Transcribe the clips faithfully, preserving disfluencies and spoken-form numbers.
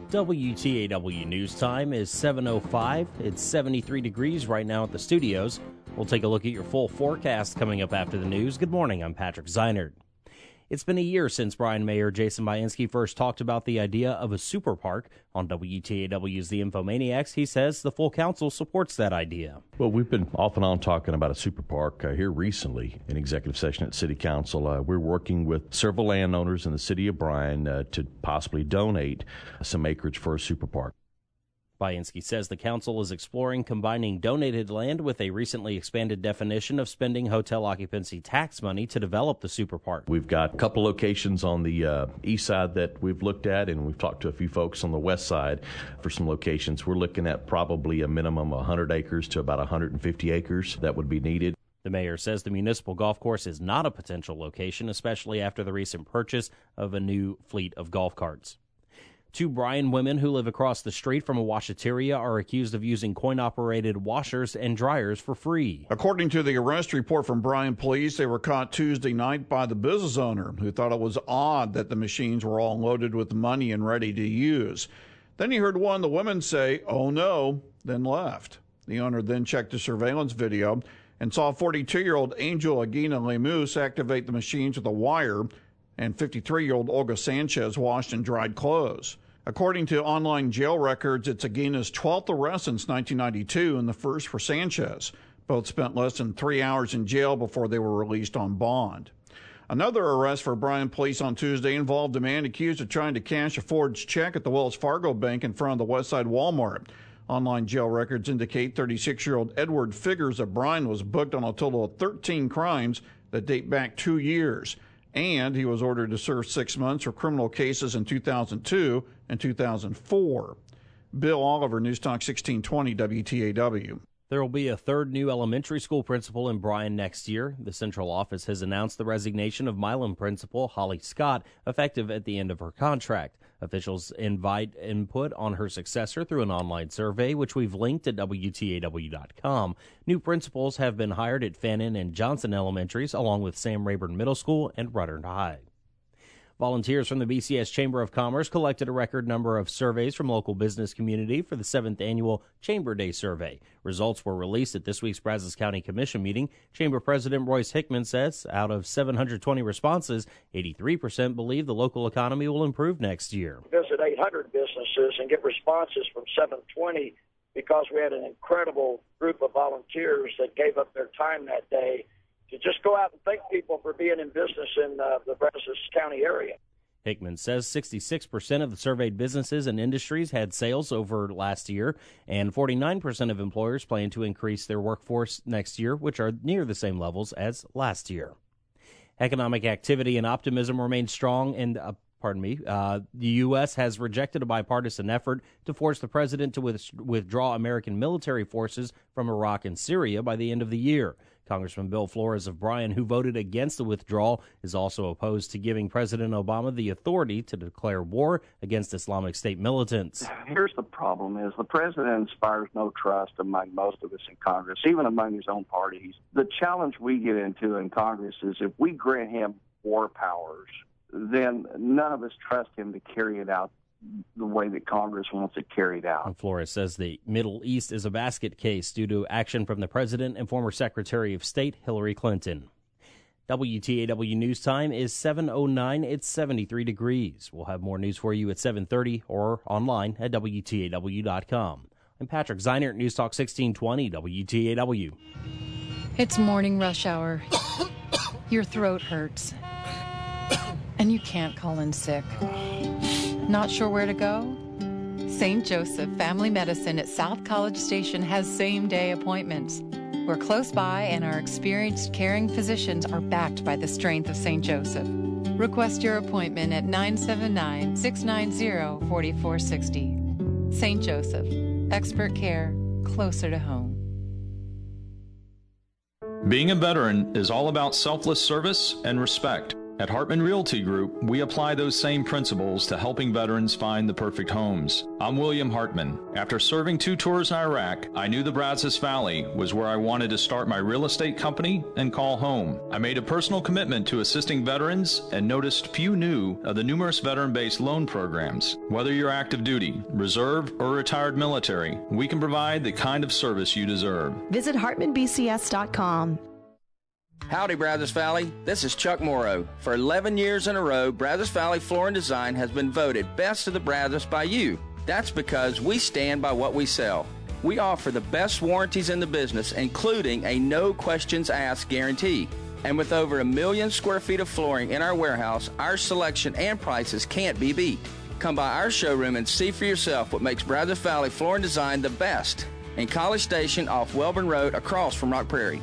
W T A W News Time is seven oh five. It's seventy-three degrees right now at the studios. We'll take a look at your full forecast coming up after the news. Good morning, I'm Patrick Zeinert. It's been a year since Bryan Mayor Jason Bainski first talked about the idea of a super park. On W T A W's The Infomaniacs, he says the full council supports that idea. Well, we've been off and on talking about a super park uh, here recently in executive session at City Council. Uh, we're working with several landowners in the city of Bryan uh, to possibly donate some acreage for a super park. Bainski says the council is exploring combining donated land with a recently expanded definition of spending hotel occupancy tax money to develop the super park. We've got a couple locations on the uh, east side that we've looked at, and we've talked to a few folks on the west side for some locations. We're looking at probably a minimum of one hundred acres to about one hundred fifty acres that would be needed. The mayor says the municipal golf course is not a potential location, especially after the recent purchase of a new fleet of golf carts. Two Bryan women who live across the street from a washateria are accused of using coin-operated washers and dryers for free. According to the arrest report from Bryan police, they were caught Tuesday night by the business owner, who thought it was odd that the machines were all loaded with money and ready to use. Then he heard one of the women say, "Oh no," then left. The owner then checked the surveillance video and saw forty-two-year-old Angel Aguina Lemus activate the machines with a wire, and fifty-three-year-old Olga Sanchez washed and dried clothes. According to online jail records, it's Aguina's twelfth arrest since nineteen ninety-two and the first for Sanchez. Both spent less than three hours in jail before they were released on bond. Another arrest for Bryan police on Tuesday involved a man accused of trying to cash a forged check at the Wells Fargo Bank in front of the Westside Walmart. Online jail records indicate thirty-six-year-old Edward Figures of Bryan was booked on a total of thirteen crimes that date back two years. And he was ordered to serve six months for criminal cases in two thousand two and two thousand four. Bill Oliver, News Talk sixteen twenty W T A W. There will be a third new elementary school principal in Bryan next year. The central office has announced the resignation of Milam principal Holly Scott, effective at the end of her contract. Officials invite input on her successor through an online survey, which we've linked at W T A W dot com. New principals have been hired at Fannin and Johnson Elementaries, along with Sam Rayburn Middle School and Rutter High. Volunteers from the B C S Chamber of Commerce collected a record number of surveys from local business community for the seventh annual Chamber Day survey. Results were released at this week's Brazos County Commission meeting. Chamber President Royce Hickman says out of seven hundred twenty responses, eighty-three percent believe the local economy will improve next year. Visit eight hundred businesses and get responses from seven twenty because we had an incredible group of volunteers that gave up their time that day to just go out and thank people for being in business in uh, the Brazos County area. Hickman says sixty-six percent of the surveyed businesses and industries had sales over last year, and forty-nine percent of employers plan to increase their workforce next year, which are near the same levels as last year. Economic activity and optimism remain strong, and uh, pardon me, uh, the U S has rejected a bipartisan effort to force the president to with- withdraw American military forces from Iraq and Syria by the end of the year. Congressman Bill Flores of Bryan, who voted against the withdrawal, is also opposed to giving President Obama the authority to declare war against Islamic State militants. Here's the problem is the president inspires no trust among most of us in Congress, even among his own parties. The challenge we get into in Congress is if we grant him war powers, then none of us trust him to carry it out the way that Congress wants it carried out. And Flores says the Middle East is a basket case due to action from the president and former Secretary of State Hillary Clinton. W T A W News Time is seven oh nine. It's seventy-three degrees. We'll have more news for you at seven thirty or online at W T A W dot com. I'm Patrick Zeinert, News Talk sixteen twenty W T A W. It's morning rush hour. Your throat hurts. And you can't call in sick. Not sure where to go? Saint Joseph Family Medicine at South College Station has same-day appointments. We're close by and our experienced caring physicians are backed by the strength of Saint Joseph. Request your appointment at nine seven nine, six nine zero, four four six zero. Saint Joseph, expert care closer to home. Being a veteran is all about selfless service and respect. At Hartman Realty Group, we apply those same principles to helping veterans find the perfect homes. I'm William Hartman. After serving two tours in Iraq, I knew the Brazos Valley was where I wanted to start my real estate company and call home. I made a personal commitment to assisting veterans and noticed few knew of the numerous veteran-based loan programs. Whether you're active duty, reserve, or retired military, we can provide the kind of service you deserve. Visit Hartman B C S dot com. Howdy, Brazos Valley. This is Chuck Morrow. For eleven years in a row, Brazos Valley Floor and Design has been voted Best of the Brazos by you. That's because we stand by what we sell. We offer the best warranties in the business, including a no questions asked guarantee. And with over a million square feet of flooring in our warehouse, our selection and prices can't be beat. Come by our showroom and see for yourself what makes Brazos Valley Floor and Design the best. In College Station off Welborn Road across from Rock Prairie.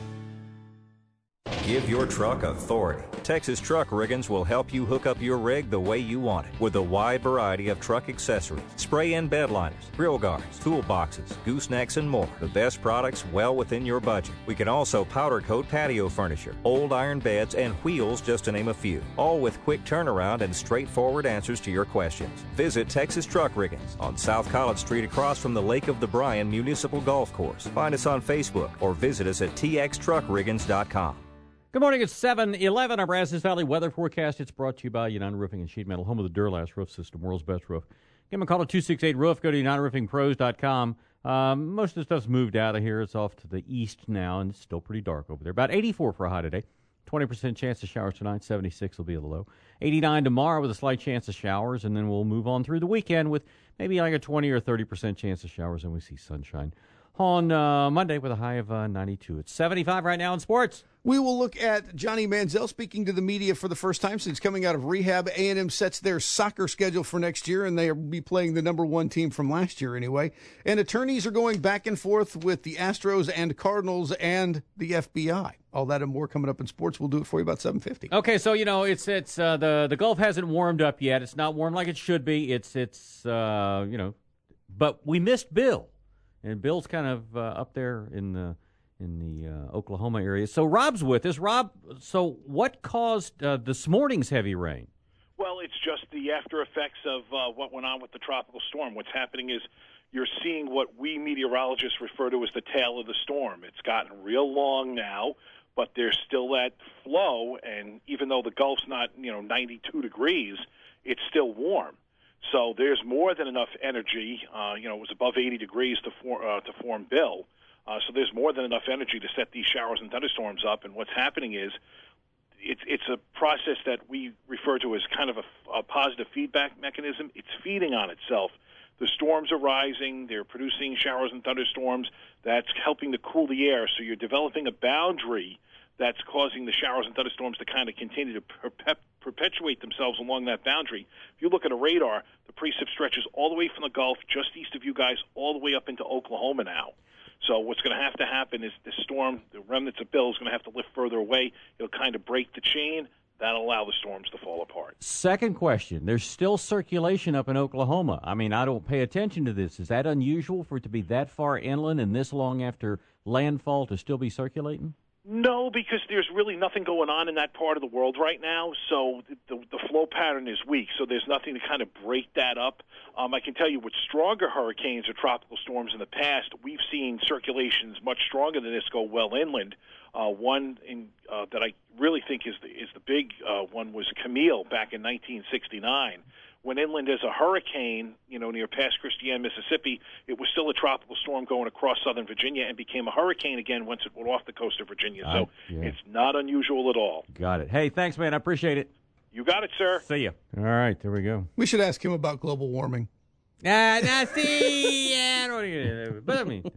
Give your truck authority. Texas Truck Riggins will help you hook up your rig the way you want it with a wide variety of truck accessories, spray-in bed liners, grill guards, toolboxes, goosenecks, and more. The best products well within your budget. We can also powder coat patio furniture, old iron beds, and wheels, just to name a few. All with quick turnaround and straightforward answers to your questions. Visit Texas Truck Riggins on South College Street across from the Lake of the Bryan Municipal Golf Course. Find us on Facebook or visit us at t x truck riggins dot com. Good morning. It's seven eleven. Our Brazos Valley weather forecast. It's brought to you by United Roofing and Sheet Metal, home of the Duralast Roof System, world's best roof. Give them a call at two six eight roof. Go to united roofing pros dot com. Um, most of the stuff's moved out of here. It's off to the east now, and it's still pretty dark over there. About eighty-four for a high today. twenty percent chance of showers tonight. seventy-six will be the low. eighty-nine tomorrow with a slight chance of showers, and then we'll move on through the weekend with maybe like a twenty or thirty percent chance of showers, and we see sunshine on uh, Monday with a high of uh, ninety-two. It's seventy-five right now in sports. We will look at Johnny Manziel speaking to the media for the first time since coming out of rehab. A and M sets their soccer schedule for next year, and they'll be playing the number one team from last year anyway. And attorneys are going back and forth with the Astros and Cardinals and the F B I. All that and more coming up in sports. We'll do it for you about seven fifty. Okay, so, you know, it's it's uh, the, the Gulf hasn't warmed up yet. It's not warm like it should be. It's, it's uh, you know, but we missed Bill. And Bill's kind of uh, up there in the in the uh, Oklahoma area. So Rob's with us. Rob, so what caused uh, this morning's heavy rain? Well, it's just the after effects of uh, what went on with the tropical storm. What's happening is you're seeing what we meteorologists refer to as the tail of the storm. It's gotten real long now, but there's still that flow, and even though the Gulf's not, you know, ninety-two degrees, it's still warm. So there's more than enough energy. Uh, you know, it was above eighty degrees to, for, uh, to form Bill. Uh, so there's more than enough energy to set these showers and thunderstorms up. And what's happening is it's it's a process that we refer to as kind of a, a positive feedback mechanism. It's feeding on itself. The storms are rising. They're producing showers and thunderstorms. That's helping to cool the air. So you're developing a boundary that's causing the showers and thunderstorms to kind of continue to perpet- perpetuate themselves along that boundary. If you look at a radar, the precip stretches all the way from the Gulf, just east of you guys, all the way up into Oklahoma now. So what's going to have to happen is the storm, the remnants of Bill, is going to have to lift further away. It'll kind of break the chain. That'll allow the storms to fall apart. Second question. There's still circulation up in Oklahoma. I mean, I don't pay attention to this. Is that unusual for it to be that far inland and this long after landfall to still be circulating? No, because there's really nothing going on in that part of the world right now, so the, the flow pattern is weak, so there's nothing to kind of break that up. Um, I can tell you with stronger hurricanes or tropical storms in the past, we've seen circulations much stronger than this go well inland. Uh, one in, uh, that I really think is the, is the big uh, one was Camille back in nineteen sixty-nine. Went inland as a hurricane, you know, near Pass Christian, Mississippi. It was still a tropical storm going across southern Virginia and became a hurricane again once it went off the coast of Virginia. So uh, yeah. It's not unusual at all. Got it. Hey, thanks, man. I appreciate it. You got it, sir. See you. All right, there we go. We should ask him about global warming. Ah, uh, nah, see, yeah, I don't even, but I mean,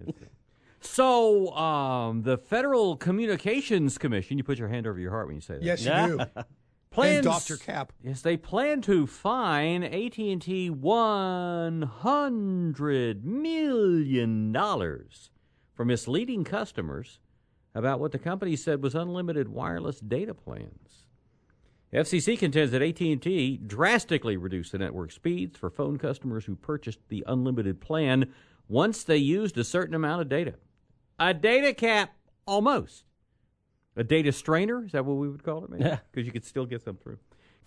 so um, the Federal Communications Commission. You put your hand over your heart when you say that. Yes, you do. Plans, and Doctor Cap. Yes, they plan to fine A T and T one hundred million dollars for misleading customers about what the company said was unlimited wireless data plans. F C C contends that A T and T drastically reduced the network speeds for phone customers who purchased the unlimited plan once they used a certain amount of data. A data cap, almost. A data strainer, is that what we would call it, maybe? Yeah. Because you could still get some through.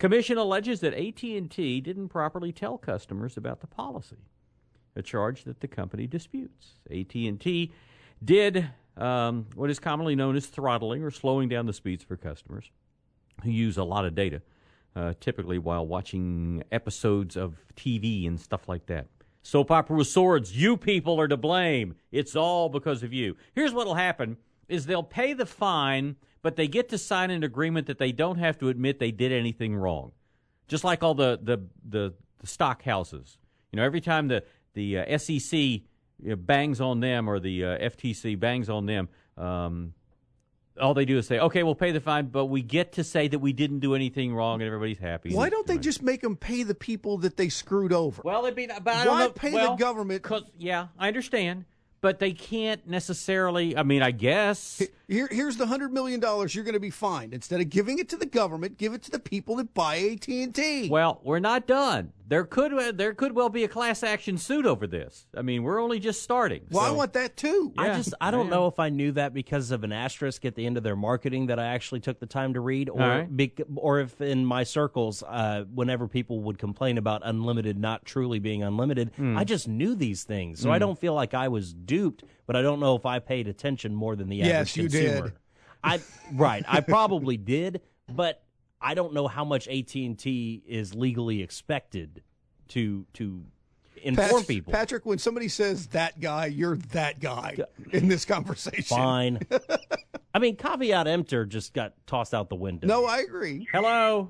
Commission alleges that A T and T didn't properly tell customers about the policy, a charge that the company disputes. A T and T did um, what is commonly known as throttling or slowing down the speeds for customers who use a lot of data, uh, typically while watching episodes of T V and stuff like that. Soap opera with swords, you people are to blame. It's all because of you. Here's what will happen is they'll pay the fine, but they get to sign an agreement that they don't have to admit they did anything wrong. Just like all the, the, the, the stock houses. You know, every time the, the uh, S E C you know, bangs on them or the uh, F T C bangs on them, um, all they do is say, okay, we'll pay the fine, but we get to say that we didn't do anything wrong and everybody's happy. Why don't they just make them pay the people that they screwed over? Well, it'd be, but I don't Why know. pay well, the government? Cause, yeah, I understand. But they can't necessarily, I mean, I guess. Here, here's the one hundred million dollars you're going to be fined. Instead of giving it to the government, give it to the people that buy A T and T. Well, we're not done. There could uh, there could well be a class action suit over this. I mean, we're only just starting. Well, so. I want that too. I Yeah, just I don't I know if I knew that because of an asterisk at the end of their marketing that I actually took the time to read, or All right. bec- or if in my circles, uh, whenever people would complain about unlimited not truly being unlimited, Mm. I just knew these things, so I Mm. don't feel like I was duped. But I don't know if I paid attention more than the Yes, average you consumer. did. I right, I probably did, but I don't know how much A T and T is legally expected to to inform Pat- people. Patrick, when somebody says that guy, you're that guy in this conversation. Fine. I mean, caveat emptor just got tossed out the window. No, I agree. Hello.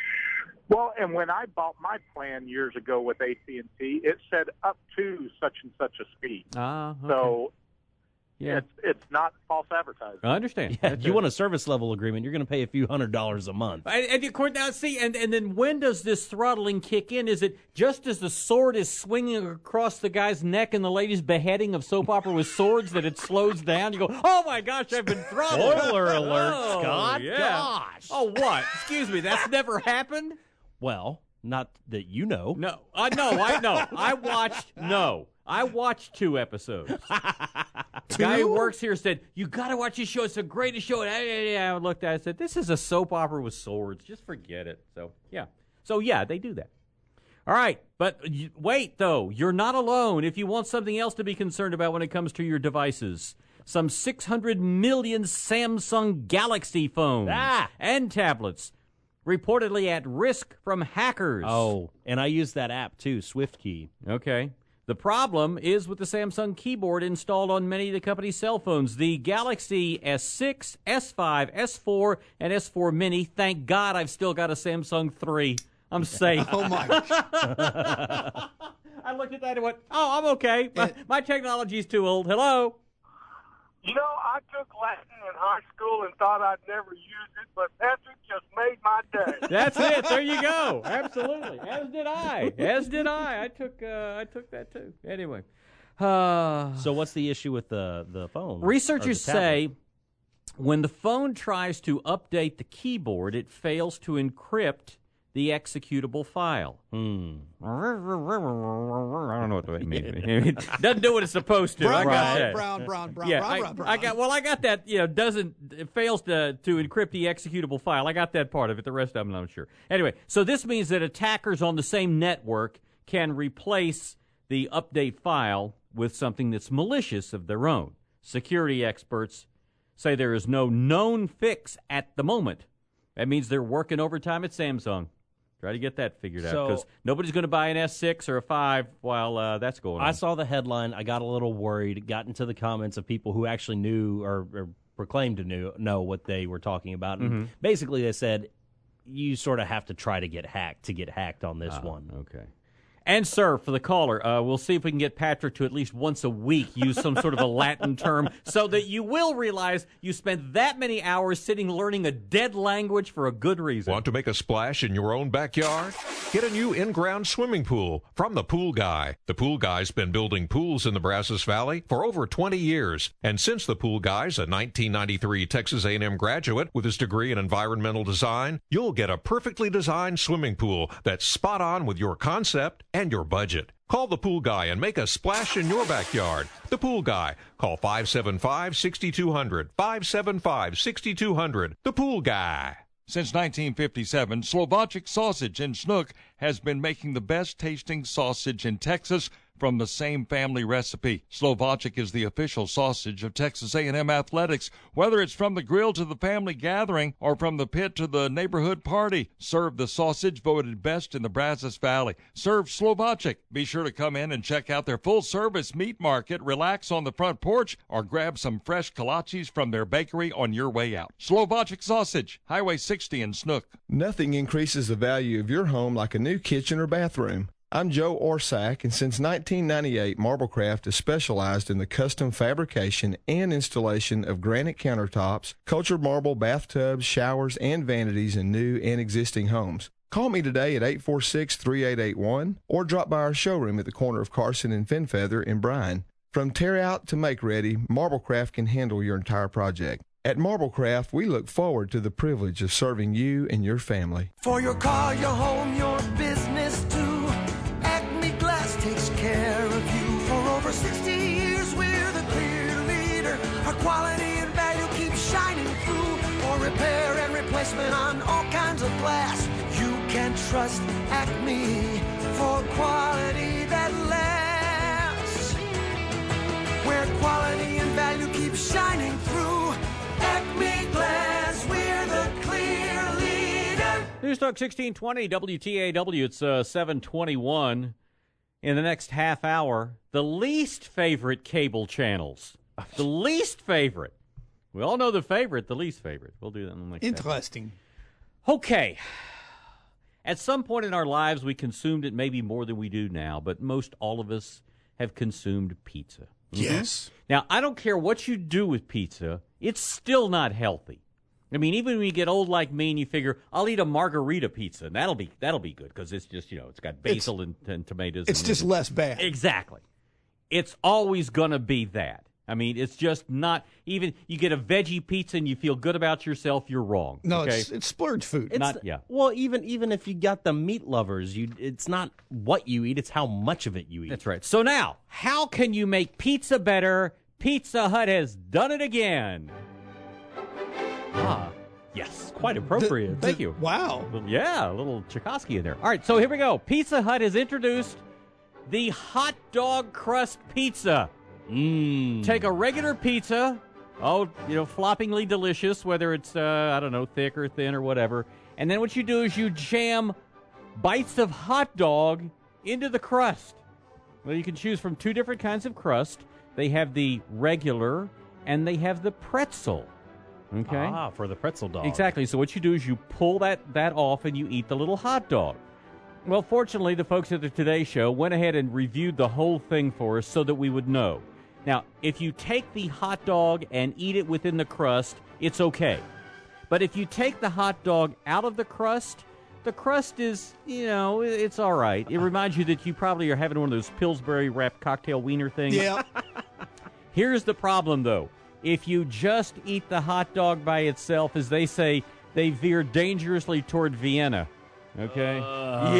Well, and when I bought my plan years ago with A T and T, it said up to such and such a speed. Ah, okay. So yeah. it's it's not false advertising. I understand. Yeah, That's you it. want a service level agreement, you're going to pay a few hundred dollars a month. And, and of course, now see, and, and then when does this throttling kick in? Is it just as the sword is swinging across the guy's neck and the lady's beheading of soap opera with swords that it slows down? You go, oh my gosh, I've been throttled. Spoiler alert, Oh, Scott. yeah. Gosh. Oh, what? Excuse me, that's never happened? Well, not that you know. No, I know, I know. I watched, no, I watched two episodes. The guy who works here said, you got to watch this show. It's the greatest show. And I, I looked at it and said, this is a soap opera with swords. Just forget it. So, yeah. So, yeah, they do that. All right. But you, wait, though. You're not alone. If you want something else to be concerned about when it comes to your devices, some six hundred million Samsung Galaxy phones Ah. and tablets reportedly at risk from hackers. Oh, and I use that app too, SwiftKey. Okay. The problem is with the Samsung keyboard installed on many of the company's cell phones. The Galaxy S six, S five, S four, and S four Mini. Thank God I've still got a Samsung three. I'm safe. Oh, my. I looked at that and went, oh, I'm okay. My, my technology's too old. Hello? You know, I took Latin in high school and thought I'd never use it, but Patrick just made my day. That's it. There you go. Absolutely. As did I. As did I. I took uh, I took that too. Anyway. Uh, So what's the issue with the, the phone? Researchers or the tablet? say when the phone tries to update the keyboard, it fails to encrypt the executable file. Hmm. I don't know what that means. It doesn't do what it's supposed to. Brown, I got that. brown, brown, brown, yeah, brown, I, brown, brown. I got. Well, I got that. You know, doesn't it fails to to encrypt the executable file. I got that part of it. The rest of them, I'm not sure. Anyway, so this means that attackers on the same network can replace the update file with something that's malicious of their own. Security experts say there is no known fix at the moment. That means they're working overtime at Samsung. Try to get that figured out, because So- nobody's going to buy an S six or a five while uh, that's going on. I saw the headline. I got a little worried. Got into the comments of people who actually knew or, or proclaimed to knew, know what they were talking about. And Mhm. basically, they said you sort of have to try to get hacked to get hacked on this Ah, one. Okay. And, sir, for the caller, uh, we'll see if we can get Patrick to at least once a week use some sort of a Latin term so that you will realize you spent that many hours sitting learning a dead language for a good reason. Want to make a splash in your own backyard? Get a new in-ground swimming pool from the Pool Guy. The Pool Guy's been building pools in the Brazos Valley for over twenty years. And since the Pool Guy's a nineteen ninety-three Texas A and M graduate with his degree in environmental design, you'll get a perfectly designed swimming pool that's spot on with your concept and your budget. Call the Pool Guy and make a splash in your backyard. The Pool Guy. Call five seven five, six two zero zero, five seven five, six two zero zero. The Pool Guy. Since nineteen fifty-seven, Slovacek Sausage in Snook has been making the best-tasting sausage in Texas from the same family recipe. Slovacek is the official sausage of Texas A and M Athletics. Whether it's from the grill to the family gathering or from the pit to the neighborhood party, serve the sausage voted best in the Brazos Valley. Serve Slovacek. Be sure to come in and check out their full-service meat market, relax on the front porch, or grab some fresh kolaches from their bakery on your way out. Slovacek Sausage, Highway sixty in Snook. Nothing increases the value of your home like a new kitchen or bathroom. I'm Joe Orsack, and since nineteen ninety-eight, Marblecraft has specialized in the custom fabrication and installation of granite countertops, cultured marble bathtubs, showers, and vanities in new and existing homes. Call me today at eight four six, three eight eight one or drop by our showroom at the corner of Carson and Fenfeather in Bryan. From tear out to make ready, Marblecraft can handle your entire project. At Marblecraft, we look forward to the privilege of serving you and your family. For your car, your home, your business too, takes care of you. For over sixty years, we're the clear leader. Our quality and value keeps shining through. For repair and replacement on all kinds of glass, you can trust Acme for quality that lasts. Where quality and value keeps shining through, Acme Glass, we're the clear leader. News Talk sixteen twenty W T A W. It's uh, seven twenty-one. In the next half hour, the least favorite cable channels. The least favorite. We all know the favorite, the least favorite. We'll do that in the next Interesting. half. Okay. At some point in our lives, we consumed it maybe more than we do now, but most all of us have consumed pizza. Mm-hmm. Yes. Now, I don't care what you do with pizza, it's still not healthy. I mean, even when you get old like me and you figure, I'll eat a margarita pizza, and that'll be that'll be good because it's just, you know, it's got basil and, and tomatoes. It's and just less bad. Exactly. It's always going to be that. I mean, it's just not, even, you get a veggie pizza and you feel good about yourself, you're wrong. No, okay? it's, it's splurge food. It's, Not, yeah. Well, even even if you got the meat lovers, you it's not what you eat, it's how much of it you eat. That's right. So now, how can you make pizza better? Pizza Hut has done it again. Ah. Yes, quite appropriate. The, Thank the, you. Wow. Yeah, a little Tchaikovsky in there. All right, so here we go. Pizza Hut has introduced the hot dog crust pizza. Mmm. Take a regular pizza, oh, you know, floppingly delicious, whether it's, uh, I don't know, thick or thin or whatever. And then what you do is you jam bites of hot dog into the crust. Well, you can choose from two different kinds of crust. They have the regular and they have the pretzel. Okay. Ah, for the pretzel dog. Exactly. So what you do is you pull that, that off and you eat the little hot dog. Well, fortunately, the folks at the Today Show went ahead and reviewed the whole thing for us so that we would know. Now, if you take the hot dog and eat it within the crust, it's okay. But if you take the hot dog out of the crust, the crust is, you know, it's all right. It reminds you that you probably are having one of those Pillsbury-wrapped cocktail wiener things. Yeah. Here's the problem, though. If you just eat the hot dog by itself, as they say, they veer dangerously toward Vienna. Okay? Uh,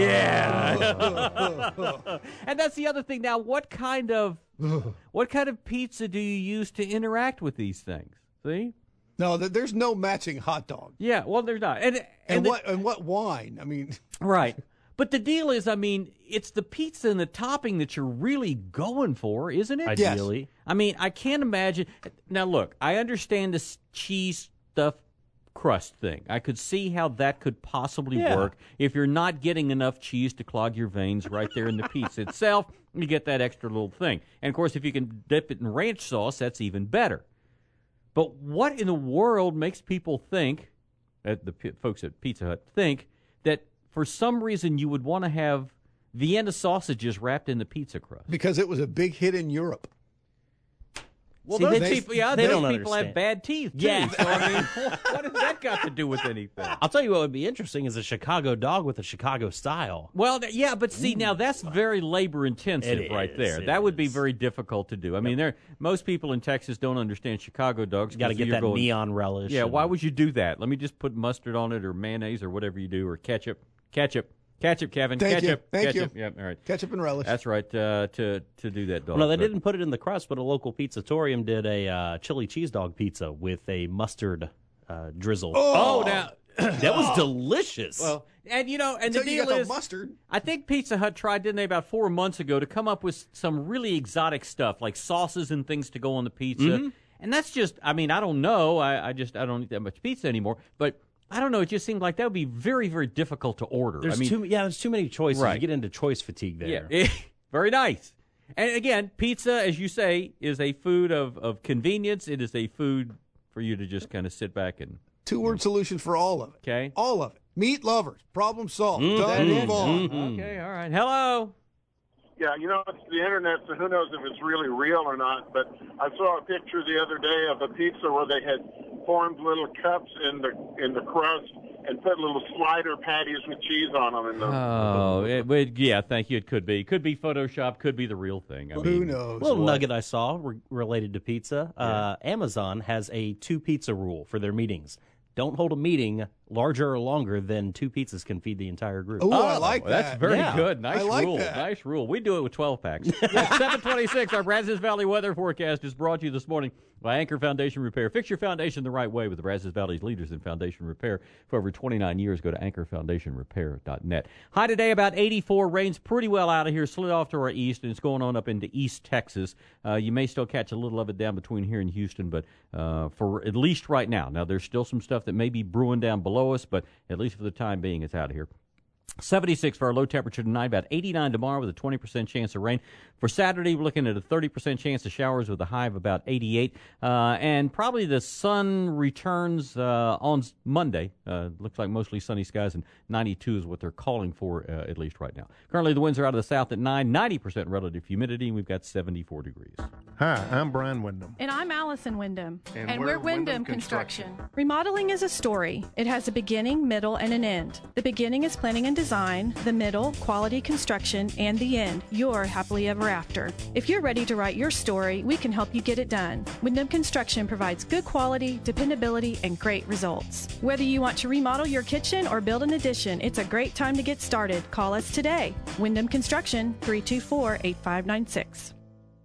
yeah. And that's the other thing. Now, what kind of what kind of pizza do you use to interact with these things? See? No, there's no matching hot dog. Yeah, well, there's not. And and, and the, what and what wine? I mean, right. But the deal is, I mean, it's the pizza and the topping that you're really going for, isn't it? Ideally. Yes. I mean, I can't imagine. Now, look, I understand this cheese stuff crust thing. I could see how that could possibly yeah. work if you're not getting enough cheese to clog your veins right there in the pizza itself. You get that extra little thing. And, of course, if you can dip it in ranch sauce, that's even better. But what in the world makes people think, at the p- folks at Pizza Hut think, that for some reason you would want to have Vienna sausages wrapped in the pizza crust? Because it was a big hit in Europe. Well, See, those they, people, yeah, they those don't people understand. have bad teeth, too. Yeah. So, I mean, what has that got to do with anything? I'll tell you what would be interesting is a Chicago dog with a Chicago style. Well, th- yeah, but see, Ooh. now that's very labor-intensive It right is, there. it That would be is. very difficult to do. I mean, there most people in Texas don't understand Chicago dogs. You got to get you're that going, neon relish. Yeah, and- why would you do that? Let me just put mustard on it or mayonnaise or whatever you do, or ketchup. Ketchup. Ketchup, Kevin. Thank ketchup. you. Thank ketchup. you. Yep, all right. Ketchup and relish. That's right, uh, to to do that dog. Well, no, they but- didn't put it in the crust, but a local pizzatorium did a uh, chili cheese dog pizza with a mustard uh, drizzle. Oh, now, That was delicious. Well, and you know, and Until the you deal got the is, mustard. I think Pizza Hut tried, didn't they, about four months ago, to come up with some really exotic stuff like sauces and things to go on the pizza. Mm-hmm. And that's just, I mean, I don't know. I, I just, I don't eat that much pizza anymore. But I don't know. It just seemed like that would be very, very difficult to order. There's I mean, too, yeah, there's too many choices. Right. You get into choice fatigue there. Yeah, very nice. And again, pizza, as you say, is a food of, of convenience. It is a food for you to just kind of sit back and... Two-word solution for all of it. Okay. All of it. Meat lovers. Problem solved. Mm-hmm. Done. Move on. Mm-hmm. Okay, all right. Hello. Yeah, you know, it's the internet, so who knows if it's really real or not. But I saw a picture the other day of a pizza where they had formed little cups in the in the crust and put little slider patties with cheese on them. In the, Oh, it, it, yeah, thank you. It could be. Could be Photoshop. Could be the real thing. I Who mean, knows? A little what? nugget I saw re- related to pizza. Uh, Amazon has a two pizza rule for their meetings. Don't hold a meeting larger or longer than two pizzas can feed the entire group. Ooh, I like that. That's very Yeah. good. Nice I like rule. that. Nice rule. We do it with twelve packs. At seven twenty-six, our Brazos Valley weather forecast is brought to you this morning by Anchor Foundation Repair. Fix your foundation the right way with the Brazos Valley's leaders in foundation repair. For over twenty-nine years, go to anchor foundation repair dot net. High today, about eighty-four. Rain's pretty well out of here. Slid off to our east, and it's going on up into East Texas. Uh, you may still catch a little of it down between here and Houston, but uh, for at least right now. Now, there's still some stuff that may be brewing down below us, but at least for the time being, it's out of here. seventy-six for our low temperature tonight, about eighty-nine tomorrow with a twenty percent chance of rain. For Saturday, we're looking at a thirty percent chance of showers with a high of about eighty-eight. Uh, and probably the sun returns uh, on Monday. Uh, looks like mostly sunny skies, and ninety-two is what they're calling for, uh, at least right now. Currently, the winds are out of the south at nine, ninety percent relative humidity, and we've got seventy-four degrees. Hi, I'm Brian Wyndham. And I'm Allison Wyndham. And And, we're we're, Wyndham, Wyndham Construction. Construction. Remodeling is a story. It has a beginning, middle, and an end. The beginning is planning and design, the middle, quality construction, and the end, your happily ever after. If you're ready to write your story, we can help you get it done. Wyndham Construction provides good quality, dependability, and great results. Whether you want to remodel your kitchen or build an addition, it's a great time to get started. Call us today. Wyndham Construction, three two four, eight five nine six.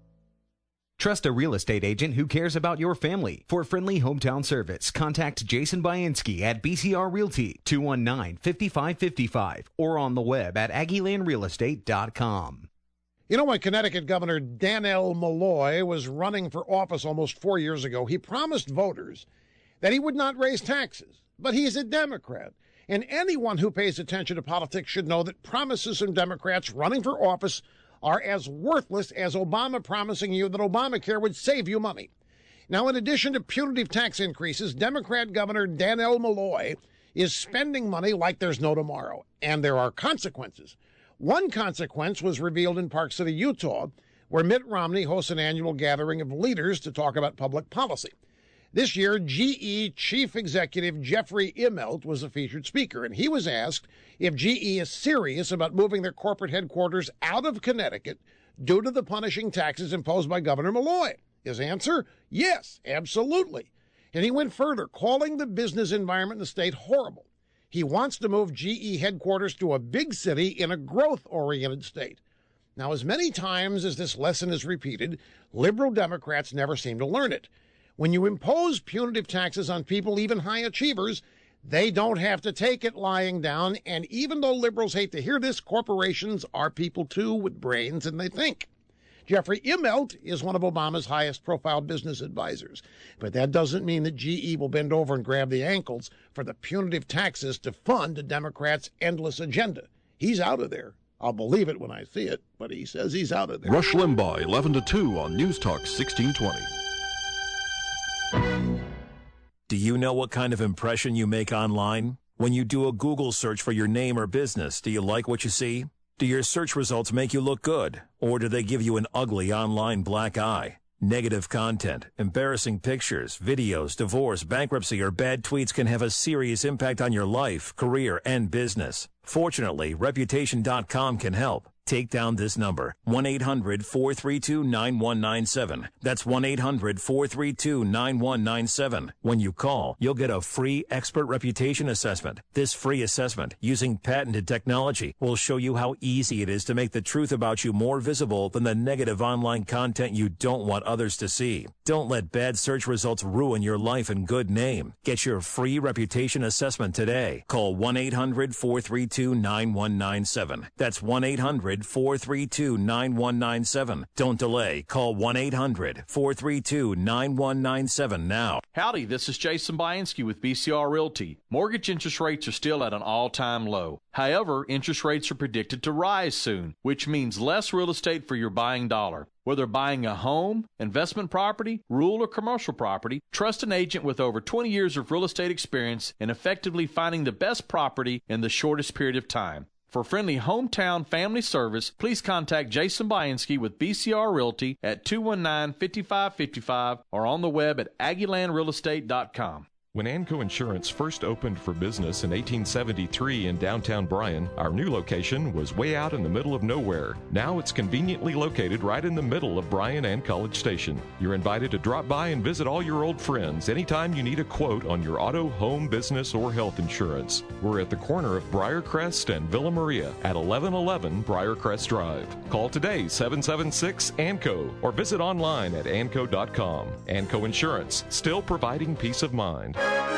Trust a real estate agent who cares about your family. For friendly hometown service, contact Jason Bainski at B C R Realty, two one nine, five five five five, or on the web at aggie land real estate dot com. You know, when Connecticut Governor Dannell Malloy was running for office almost four years ago, he promised voters that he would not raise taxes. But he's a Democrat. And anyone who pays attention to politics should know that promises from Democrats running for office are as worthless as Obama promising you that Obamacare would save you money. Now, in addition to punitive tax increases, Democrat Governor Dannell Malloy is spending money like there's no tomorrow, and there are consequences. One consequence was revealed in Park City, Utah, where Mitt Romney hosts an annual gathering of leaders to talk about public policy. This year, G E Chief Executive Jeffrey Immelt was a featured speaker, and he was asked if G E is serious about moving their corporate headquarters out of Connecticut due to the punishing taxes imposed by Governor Malloy. His answer, yes, absolutely. And he went further, calling the business environment in the state horrible. He wants to move G E headquarters to a big city in a growth-oriented state. Now, as many times as this lesson is repeated, liberal Democrats never seem to learn it. When you impose punitive taxes on people, even high achievers, they don't have to take it lying down. And even though liberals hate to hear this, corporations are people too with brains, and they think. Jeffrey Immelt is one of Obama's highest profile business advisors. But that doesn't mean that G E will bend over and grab the ankles for the punitive taxes to fund a Democrat's endless agenda. He's out of there. I'll believe it when I see it, but he says he's out of there. Rush Limbaugh, eleven to two on News Talk sixteen twenty. Do you know what kind of impression you make online? When you do a Google search for your name or business, do you like what you see? Do your search results make you look good? Or do they give you an ugly online black eye? Negative content, embarrassing pictures, videos, divorce, bankruptcy, or bad tweets can have a serious impact on your life, career, and business. Fortunately, Reputation dot com can help. Take down this number, one eight hundred four three two nine one nine seven. That's one eight hundred four three two nine one nine seven. When you call, you'll get a free expert reputation assessment. This free assessment, using patented technology, will show you how easy it is to make the truth about you more visible than the negative online content you don't want others to see. Don't let bad search results ruin your life and good name. Get your free reputation assessment today. Call one eight hundred four three two nine one nine seven. That's one eight hundred four three two nine one nine seven. Don't delay. Call one eight hundred four three two nine one nine seven now. Howdy, this is Jason Bianski with B C R Realty. Mortgage interest rates are still at an all-time low. However, interest rates are predicted to rise soon, which means less real estate for your buying dollar. Whether buying a home, investment property, rural or commercial property, trust an agent with over twenty years of real estate experience in effectively finding the best property in the shortest period of time. For friendly hometown family service, please contact Jason Bianski with B C R Realty at two one nine, five five five five or on the web at aggieland real estate dot com. When Anco Insurance first opened for business in eighteen seventy-three in downtown Bryan, our new location was way out in the middle of nowhere. Now it's conveniently located right in the middle of Bryan and College Station. You're invited to drop by and visit all your old friends anytime you need a quote on your auto, home, business, or health insurance. We're at the corner of Briarcrest and Villa Maria at eleven eleven Briarcrest Drive. Call today, seven seven six A N C O, or visit online at anco dot com. Anco Insurance, still providing peace of mind.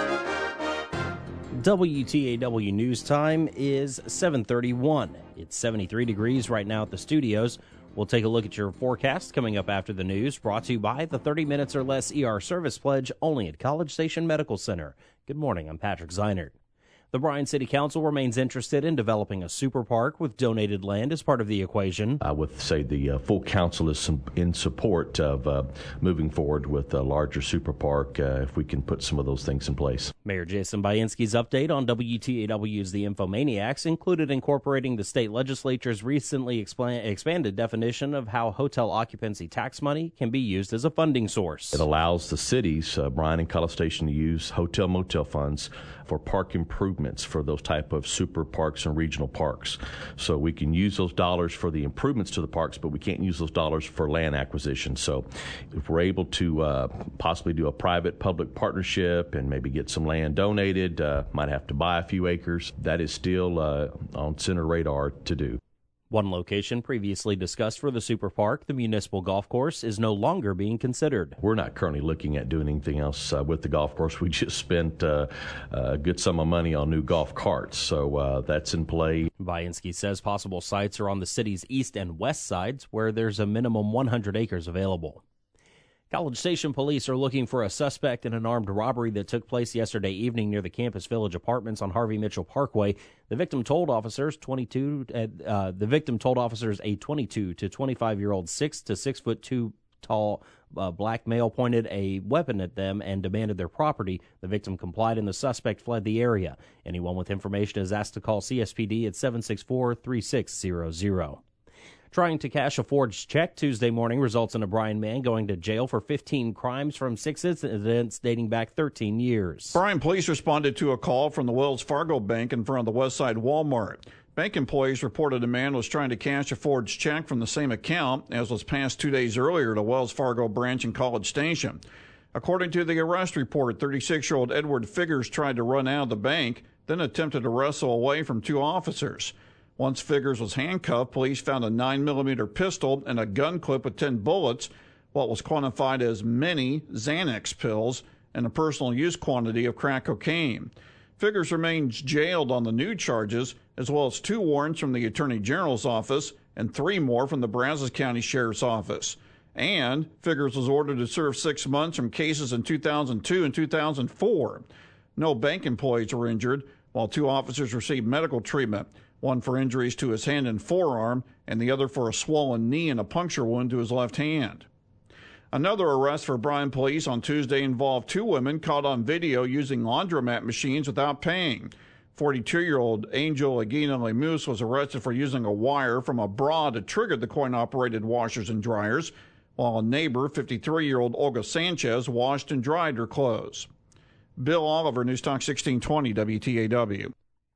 W T A W News Time is seven thirty-one. It's seventy-three degrees right now at the studios. We'll take a look at your forecast coming up after the news, brought to you by the thirty minutes or less E R service pledge only at College Station Medical Center. Good morning, I'm Patrick Zeinert. The Bryan City Council remains interested in developing a super park with donated land as part of the equation. I would say the uh, full council is some, in support of uh, moving forward with a larger super park uh, if we can put some of those things in place. Mayor Jason Bianski's update on W T A W's The Infomaniacs included incorporating the state legislature's recently expla- expanded definition of how hotel occupancy tax money can be used as a funding source. It allows the cities, uh, Bryan and College Station, to use hotel motel funds for park improvements for those type of super parks and regional parks. So we can use those dollars for the improvements to the parks, but we can't use those dollars for land acquisition. So if we're able to uh, possibly do a private-public partnership and maybe get some land donated, uh, might have to buy a few acres, that is still uh, on center radar to do. One location previously discussed for the super park, the municipal golf course, is no longer being considered. We're not currently looking at doing anything else uh, with the golf course. We just spent uh, a good sum of money on new golf carts, so uh, that's in play. Bianski says possible sites are on the city's east and west sides, where there's a minimum one hundred acres available. College Station police are looking for a suspect in an armed robbery that took place yesterday evening near the Campus Village Apartments on Harvey Mitchell Parkway. The victim told officers twenty-two. Uh, the victim told officers a twenty-two to twenty-five-year-old, six to six foot two tall uh, black male pointed a weapon at them and demanded their property. The victim complied, and the suspect fled the area. Anyone with information is asked to call C S P D at seven six four, three six zero zero. Trying to cash a forged check Tuesday morning results in a Bryan man going to jail for fifteen crimes from six incidents dating back thirteen years. Bryan police responded to a call from the Wells Fargo Bank in front of the Westside Walmart. Bank employees reported a man was trying to cash a forged check from the same account as was passed two days earlier to Wells Fargo branch in College Station. According to the arrest report, thirty-six-year-old Edward Figures tried to run out of the bank, then attempted to wrestle away from two officers. Once Figures was handcuffed, police found a nine millimeter pistol and a gun clip with ten bullets, what was quantified as many Xanax pills, and a personal use quantity of crack cocaine. Figures remains jailed on the new charges, as well as two warrants from the Attorney General's office and three more from the Brazos County Sheriff's Office. And Figures was ordered to serve six months from cases in two thousand two and two thousand four. No bank employees were injured, while two officers received medical treatment, one for injuries to his hand and forearm, and the other for a swollen knee and a puncture wound to his left hand. Another arrest for Bryan police on Tuesday involved two women caught on video using laundromat machines without paying. forty-two-year-old Angel Aguina Lemus was arrested for using a wire from a bra to trigger the coin-operated washers and dryers, while a neighbor, fifty-three-year-old Olga Sanchez, washed and dried her clothes. Bill Oliver, News Talk sixteen twenty W T A W.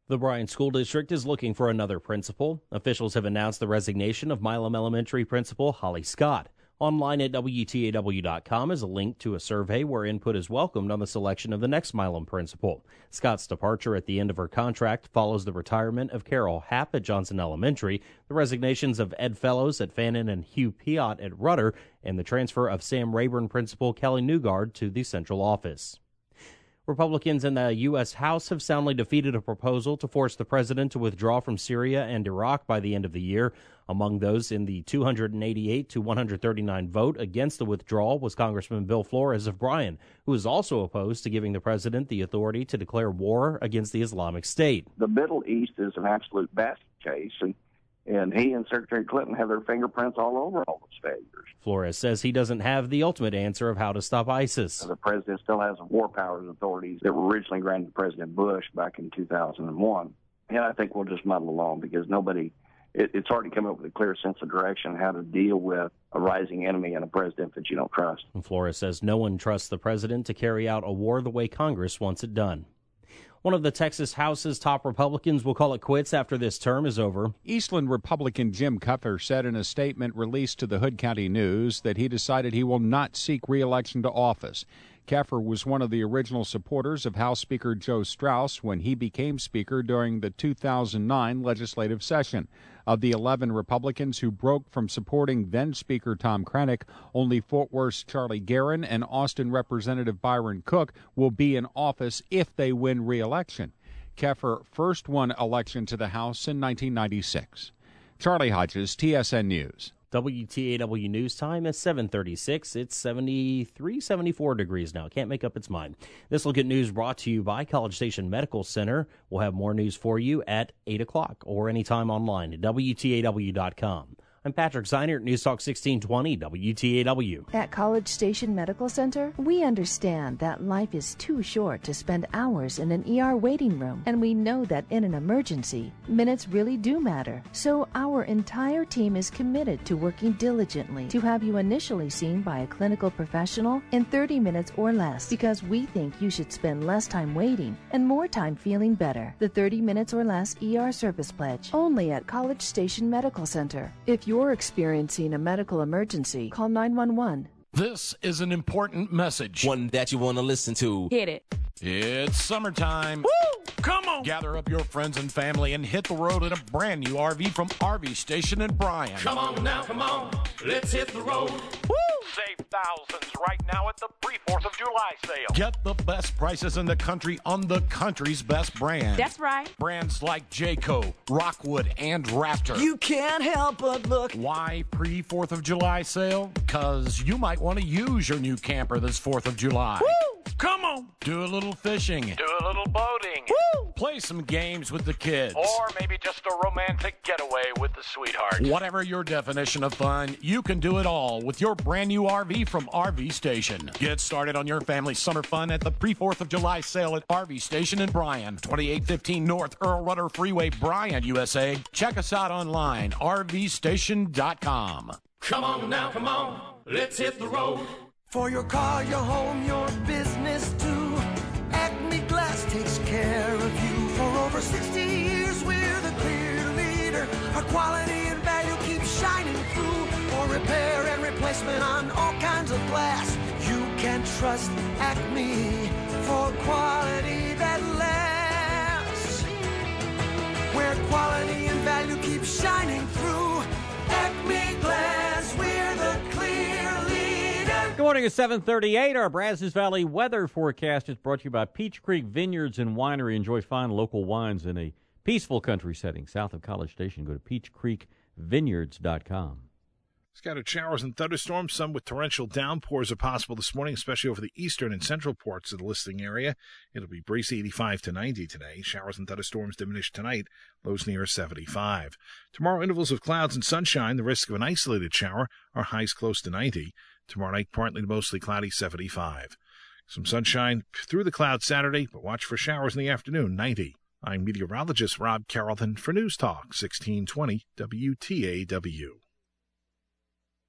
The Bryan School District is looking for another principal. Officials have announced the resignation of Milam Elementary Principal Holly Scott. Online at W T A W dot com is a link to a survey where input is welcomed on the selection of the next Milam principal. Scott's departure at the end of her contract follows the retirement of Carol Happ at Johnson Elementary, the resignations of Ed Fellows at Fannin and Hugh Piott at Rudder, and the transfer of Sam Rayburn principal Kelly Newgard to the central office. Republicans in the U S. House have soundly defeated a proposal to force the president to withdraw from Syria and Iraq by the end of the year. Among those in the two hundred eighty-eight to one hundred thirty-nine vote against the withdrawal was Congressman Bill Flores of Bryan, who is also opposed to giving the president the authority to declare war against the Islamic State. The Middle East is an absolute basket case, and And he and Secretary Clinton have their fingerprints all over all those failures. Flores says he doesn't have the ultimate answer of how to stop ISIS. The president still has war powers authorities that were originally granted to President Bush back in two thousand one. And I think we'll just muddle along because nobody, it, it's hard to come up with a clear sense of direction how to deal with a rising enemy and a president that you don't trust. And Flores says no one trusts the president to carry out a war the way Congress wants it done. One of the Texas House's top Republicans will call it quits after this term is over. Eastland Republican Jim Cuffer said in a statement released to the Hood County News that he decided he will not seek re-election to office. Cuffer was one of the original supporters of House Speaker Joe Strauss when he became Speaker during the two thousand nine legislative session. Of the eleven Republicans who broke from supporting then-Speaker Tom Kranick, only Fort Worth's Charlie Guerin and Austin Representative Byron Cook will be in office if they win re-election. Cuffer first won election to the House in nineteen ninety-six. Charlie Hodges, T S N News. W T A W News Time is seven thirty-six. It's seventy-three, seventy-four degrees now. Can't make up its mind. This Look at News brought to you by College Station Medical Center. We'll have more news for you at eight o'clock or anytime online at W T A W dot com. I'm Patrick Ziner at News Talk sixteen twenty W T A W. At College Station Medical Center, we understand that life is too short to spend hours in an E R waiting room, and we know that in an emergency, minutes really do matter. So our entire team is committed to working diligently to have you initially seen by a clinical professional in thirty minutes or less, because we think you should spend less time waiting and more time feeling better. The thirty minutes or less E R service pledge, only at College Station Medical Center. If you you're experiencing a medical emergency, call nine one one. This is an important message. One that you want to listen to. Hit it. It's summertime. Woo! Come on. Gather up your friends and family and hit the road in a brand new R V from R V Station in Bryan. Come on now, come on. Let's hit the road. Woo! Save thousands right now at the pre-fourth of July sale. Get the best prices in the country on the country's best brand. That's right. Brands like Jayco, Rockwood, and Raptor. You can't help but look. Why pre-fourth of July sale? Because you might want to use your new camper this fourth of July. Woo! Come on. Do a little fishing. Do a little boating. Woo! Play some games with the kids. Or maybe just a romantic getaway with the sweetheart. Whatever your definition of fun, you can do it all with your brand new R V from R V Station. Get started on your family's summer fun at the pre-fourth of July sale at R V Station in Bryan, twenty-eight fifteen North Earl Rudder Freeway, Bryan, U S A. Check us out online, R V station dot com. Come on now, come on. Let's hit the road. For your car, your home, your business too. Acme Glass takes care of you. For over sixty years, we're the clear leader. Our quality and value keeps shining through. For repair and replacement on all kinds of glass, you can trust Acme for quality that lasts. Where quality and value keep shining through. Acme Glass, we're the clear leader. Good morning at seven thirty-eight. Our Brazos Valley weather forecast is brought to you by Peach Creek Vineyards and Winery. Enjoy fine local wines in a peaceful country setting south of College Station. Go to peach creek vineyards dot com. Scattered showers and thunderstorms, some with torrential downpours are possible this morning, especially over the eastern and central parts of the listing area. It'll be breezy eighty-five to ninety today. Showers and thunderstorms diminish tonight, lows near seventy-five. Tomorrow, intervals of clouds and sunshine. The risk of an isolated shower, our highs close to ninety. Tomorrow night, partly to mostly cloudy, seventy-five. Some sunshine through the clouds Saturday, but watch for showers in the afternoon, ninety. I'm meteorologist Rob Carrollton for News Talk sixteen twenty W T A W.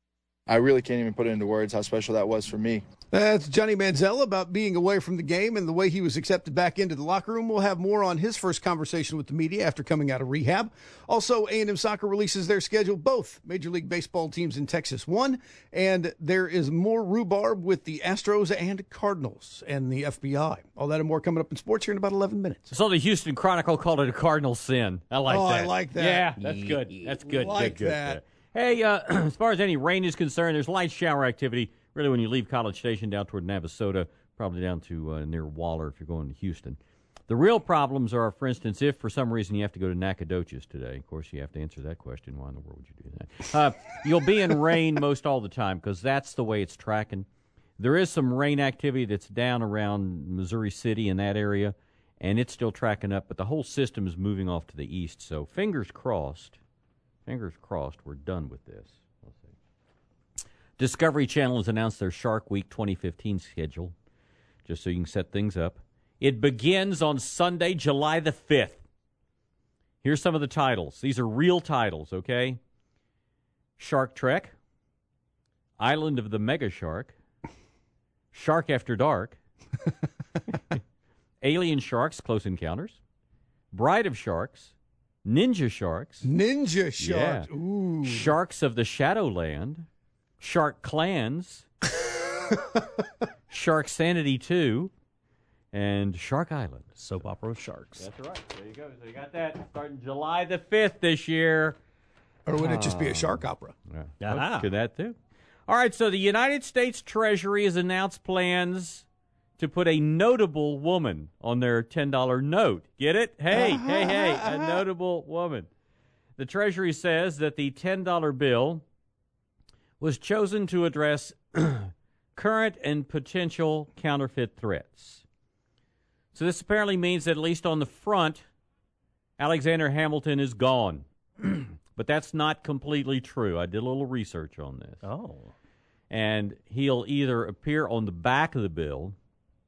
I really can't even put it into words how special that was for me. That's Johnny Manziel about being away from the game and the way he was accepted back into the locker room. We'll have more on his first conversation with the media after coming out of rehab. Also, A and M Soccer releases their schedule. Both Major League Baseball teams in Texas won, and there is more rhubarb with the Astros and Cardinals and the F B I. All that and more coming up in sports here in about eleven minutes. So the Houston Chronicle called it a cardinal sin. I like oh, that. I like that. Yeah, that's good. That's good. Like good, good, that. Good. Hey, uh, as far as any rain is concerned, there's light shower activity. Really, when you leave College Station down toward Navasota, probably down to uh, near Waller if you're going to Houston. The real problems are, for instance, if for some reason you have to go to Nacogdoches today. Of course, you have to answer that question. Why in the world would you do that? Uh, you'll be in rain most all the time because that's the way it's tracking. There is some rain activity that's down around Missouri City in that area, and it's still tracking up, but the whole system is moving off to the east. So fingers crossed, fingers crossed, we're done with this. Discovery Channel has announced their Shark Week twenty fifteen schedule, just so you can set things up. It begins on Sunday, July the fifth. Here's some of the titles. These are real titles, okay? Shark Trek, Island of the Mega Shark, Shark After Dark, Alien Sharks, Close Encounters, Bride of Sharks, Ninja Sharks. Ninja Sharks. Yeah. Ooh. Sharks of the Shadowland, Shark Clans, Shark Sanity two, and Shark Island. Soap opera of sharks. That's right. There you go. So you got that starting July the fifth this year. Or would it just be a shark opera? Yeah. Well, could that too? All right, so the United States Treasury has announced plans to put a notable woman on their ten dollar note. Get it? Hey, uh-huh, hey, hey, uh-huh. A notable woman. The Treasury says that the ten dollar bill was chosen to address current and potential counterfeit threats. So this apparently means that at least on the front, Alexander Hamilton is gone. But that's not completely true. I did a little research on this. Oh. And he'll either appear on the back of the bill,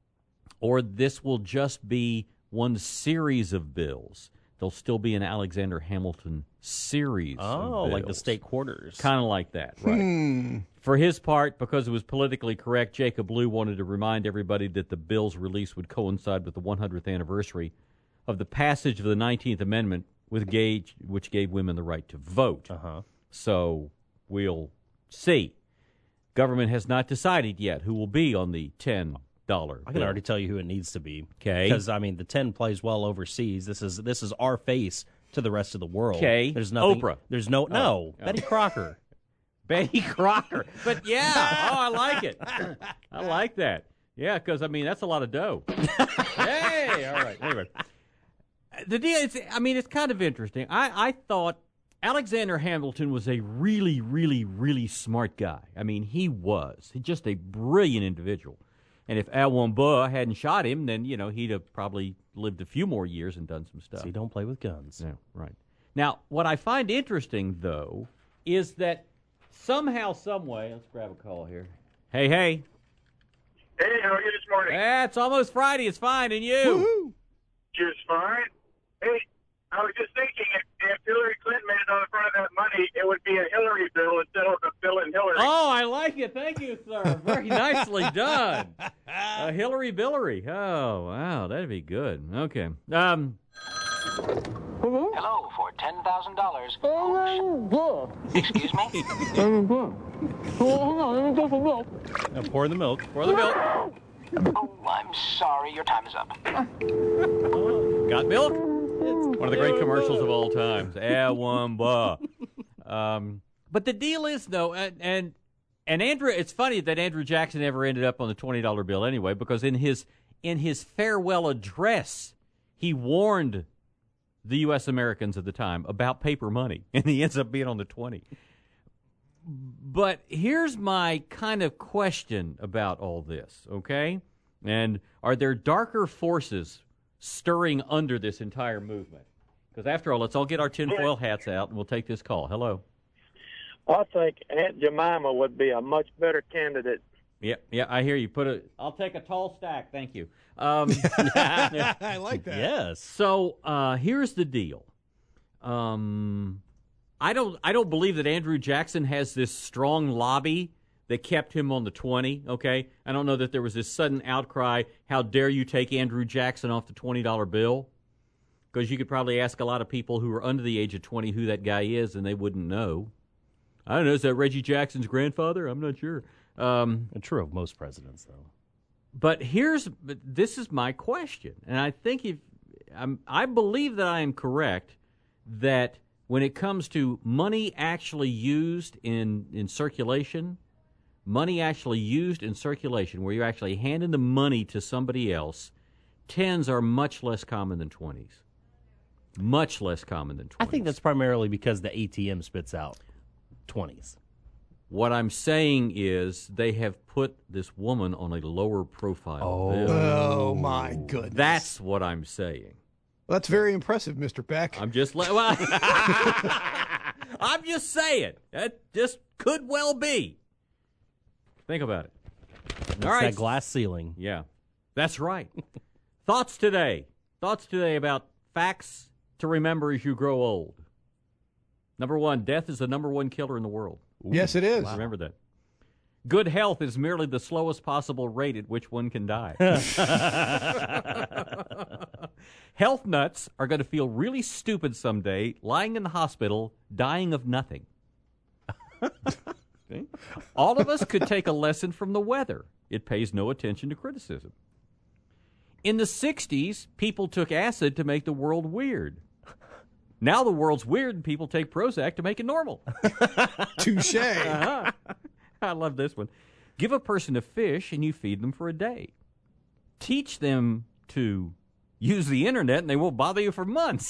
or this will just be one series of bills. There'll still be an Alexander Hamilton series Oh, of bills. like the state quarters. Kind of like that, right. Hmm. For his part, because it was politically correct, Jacob Lew wanted to remind everybody that the bill's release would coincide with the one hundredth anniversary of the passage of the nineteenth Amendment, with gauge, which gave women the right to vote. Uh-huh. So we'll see. Government has not decided yet who will be on the ten dollar I can already tell you who it needs to be. Okay. Because, I mean, the ten plays well overseas. This is this is our face to the rest of the world. Okay. There's nothing. Oprah. There's no, no, Oh. Betty Crocker. Betty Crocker. But, yeah. Oh, I like it. I like that. Yeah, because, I mean, that's a lot of dough. Hey, all right. Anyway. The deal is, I mean, it's kind of interesting. I, I thought Alexander Hamilton was a really, really, really smart guy. I mean, he was. He's just a brilliant individual. And if Al Wambua hadn't shot him, then, you know, he'd have probably lived a few more years and done some stuff. So you don't play with guns. Yeah, right. Now, what I find interesting, though, is that somehow, some way, let's grab a call here. Hey, hey. Hey, how are you this morning? Yeah, it's almost Friday. It's fine. And you? Woo-hoo. Just fine. Hey, I was just thinking, if, if Hillary Clinton made it on the front of that money, it would be a Hillary bill instead of a Bill and Hillary. Oh, I like it. Thank you, sir. Very nicely done. A Hillary Billary. Oh, wow. That'd be good. Okay. Um. Hello for ten thousand dollars. Excuse me? Now pour the milk. Pour the milk. Oh, I'm sorry. Your time is up. Got milk? One of the great commercials of all times. Awamba. Um, but the deal is, though, and, and and Andrew, it's funny that Andrew Jackson ever ended up on the twenty dollar bill anyway, because in his in his farewell address, he warned the U S Americans at the time about paper money, and he ends up being on the twenty. But here's my kind of question about all this, okay? And are there darker forces stirring under this entire movement? Because after all, let's all get our tinfoil hats out, and we'll take this call. Hello. I think Aunt Jemima would be a much better candidate. Yeah, yeah, I hear you. Put a. I'll take a tall stack, thank you. Um, I like that. Yes. So uh, here's the deal. Um, I don't. I don't believe that Andrew Jackson has this strong lobby that kept him on the twenty, okay? I don't know that there was this sudden outcry, how dare you take Andrew Jackson off the twenty dollar bill? Because you could probably ask a lot of people who are under the age of twenty who that guy is, and they wouldn't know. I don't know, is that Reggie Jackson's grandfather? I'm not sure. Um, True of most presidents, though. But here's, but this is my question, and I think if, I'm, I believe that I am correct, that when it comes to money actually used in, in circulation, money actually used in circulation, where you're actually handing the money to somebody else, tens are much less common than twenties. Much less common than twenties. I think that's primarily because the A T M spits out twenties. What I'm saying is they have put this woman on a lower profile. Oh, bill. oh my goodness. That's what I'm saying. Well, that's very impressive, Mister Beck. I'm just le- well, I'm just saying. That just could well be. Think about it. It's All right. that glass ceiling. Yeah, that's right. Thoughts today. Thoughts today about facts to remember as you grow old. Number one, death is the number one killer in the world. Ooh, yes, it is. Wow. Remember that. Good health is merely the slowest possible rate at which one can die. Health nuts are going to feel really stupid someday, lying in the hospital, dying of nothing. Okay? All of us could take a lesson from the weather. It pays no attention to criticism. In the sixties, people took acid to make the world weird. Now the world's weird and people take Prozac to make it normal. Touche. Uh-huh. I love this one. Give a person a fish and you feed them for a day. Teach them to use the internet and they won't bother you for months.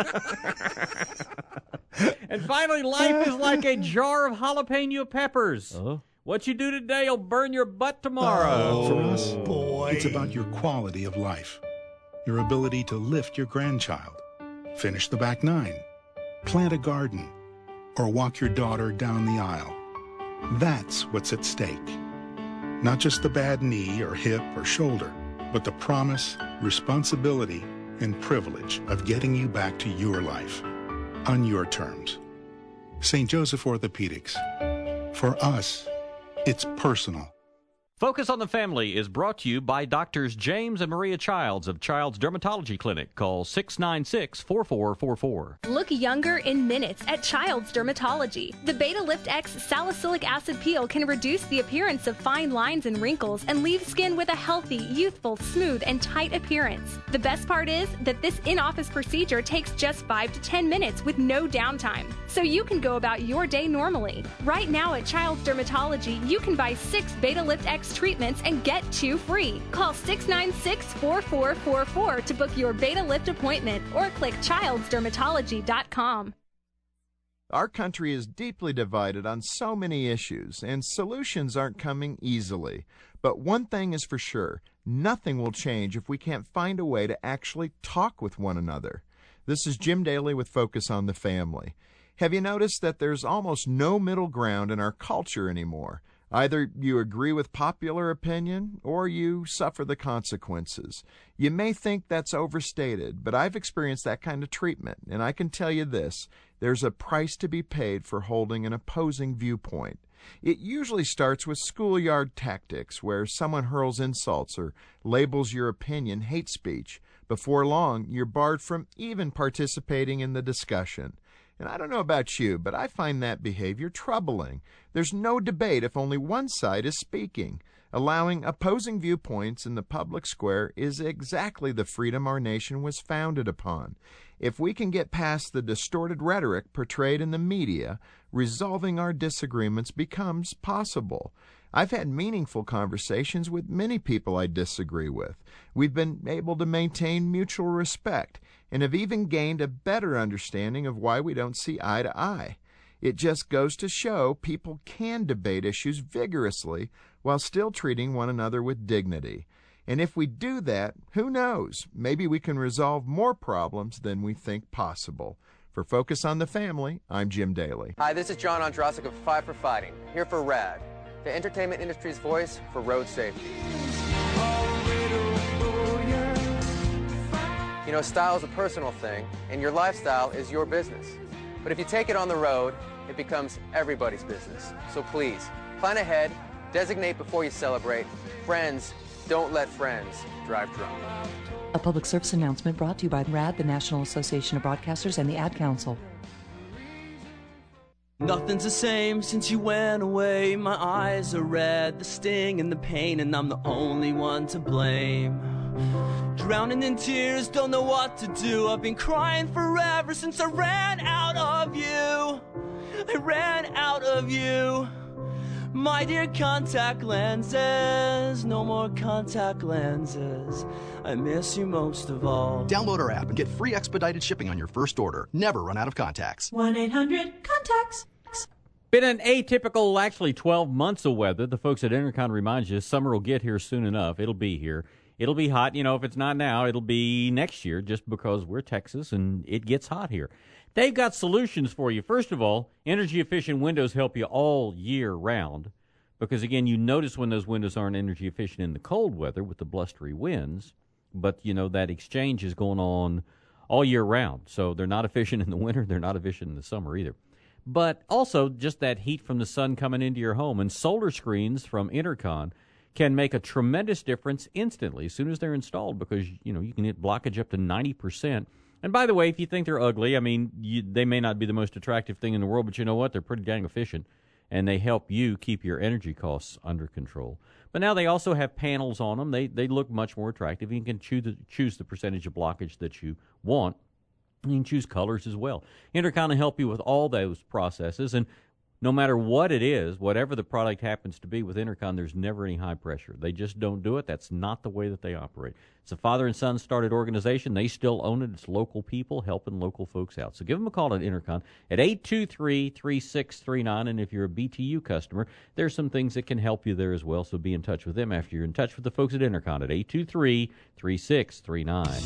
And finally, life is like a jar of jalapeno peppers. Uh-huh. What you do today will burn your butt tomorrow. Oh, for us, boy. It's about your quality of life, your ability to lift your grandchild, finish the back nine, plant a garden, or walk your daughter down the aisle. That's what's at stake. Not just the bad knee or hip or shoulder, but the promise, responsibility, and privilege of getting you back to your life on your terms. Saint Joseph Orthopedics. For us, it's personal. Focus on the Family is brought to you by Doctors James and Maria Childs of Child's Dermatology Clinic. Call six nine six, four four four four. Look younger in minutes at Child's Dermatology. The Beta Lift X salicylic acid peel can reduce the appearance of fine lines and wrinkles and leave skin with a healthy, youthful, smooth, and tight appearance. The best part is that this in-office procedure takes just five to ten minutes with no downtime, so you can go about your day normally. Right now at Child's Dermatology, you can buy six Beta Lift X treatments and get two free. Call six nine six, four four four four to book your Beta Lift appointment or click childs dermatology dot com. Our country is deeply divided on so many issues, and solutions aren't coming easily. But one thing is for sure, nothing will change if we can't find a way to actually talk with one another. This is Jim Daly with Focus on the Family. Have you noticed that there's almost no middle ground in our culture anymore? Either you agree with popular opinion or you suffer the consequences. You may think that's overstated, but I've experienced that kind of treatment, and I can tell you this, there's a price to be paid for holding an opposing viewpoint. It usually starts with schoolyard tactics, where someone hurls insults or labels your opinion hate speech. Before long, you're barred from even participating in the discussion. And I don't know about you, but I find that behavior troubling. There's no debate if only one side is speaking. Allowing opposing viewpoints in the public square is exactly the freedom our nation was founded upon. If we can get past the distorted rhetoric portrayed in the media, resolving our disagreements becomes possible. I've had meaningful conversations with many people I disagree with. We've been able to maintain mutual respect and have even gained a better understanding of why we don't see eye to eye. It just goes to show people can debate issues vigorously while still treating one another with dignity. And if we do that, who knows, maybe we can resolve more problems than we think possible. For Focus on the Family, I'm Jim Daly. Hi, this is John Ondrasik of Five for Fighting, here for RAD, the entertainment industry's voice for road safety. You know, style is a personal thing, and your lifestyle is your business. But if you take it on the road, it becomes everybody's business. So please, Plan ahead, designate before you celebrate. Friends, don't let friends drive drunk. A public service announcement brought to you by R A D, the National Association of Broadcasters, and the Ad Council. Nothing's the same since you went away. My eyes are red, the sting and the pain, and I'm the only one to blame. Drowning in tears, don't know what to do. I've been crying forever since I ran out of you. I ran out of you. My dear contact lenses, no more contact lenses. I miss you most of all. Download our app and get free expedited shipping on your first order. Never run out of contacts. one eight hundred contacts. Been an atypical, actually twelve months of weather. The folks at Intercon remind you summer will get here soon enough. It'll be here. It'll be hot. You know, if it's not now, it'll be next year just because we're Texas and it gets hot here. They've got solutions for you. First of all, energy-efficient windows help you all year round because, again, you notice when those windows aren't energy-efficient in the cold weather with the blustery winds, but, you know, that exchange is going on all year round. So they're not efficient in the winter. They're not efficient in the summer either. But also just that heat from the sun coming into your home. And solar screens from Intercon can make a tremendous difference instantly as soon as they're installed because, you know, you can hit blockage up to ninety percent. And by the way, if you think they're ugly, I mean, you, they may not be the most attractive thing in the world, but you know what? They're pretty dang efficient, and they help you keep your energy costs under control. But now they also have panels on them. They they look much more attractive. You can choose the, choose the percentage of blockage that you want. You can choose colors as well. Intercon will help you with all those processes, and no matter what it is, whatever the product happens to be with Intercon, there's never any high pressure. They just don't do it. That's not the way that they operate. It's a father and son started organization. They still own it. It's local people helping local folks out. So give them a call at Intercon at eight two three, three six three nine. And if you're a B T U customer, there's some things that can help you there as well. So be in touch with them after you're in touch with the folks at Intercon at eight two three, three six three nine.